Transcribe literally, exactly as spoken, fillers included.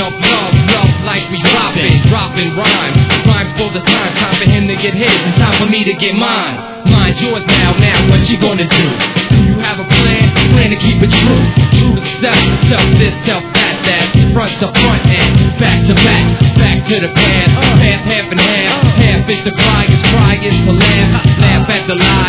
love, love, love like we dropping, dropping rhymes. Rhymes for the time, time for him to get his, and time for me to get mine. Mine's yours now, now what you gonna do? Do you have a plan? Plan to keep it true. True to self, self this, self that, that. Front to front and back to back. Back to the past, past half and half. Half is the cry, is cry is to laugh. Laugh at the lie.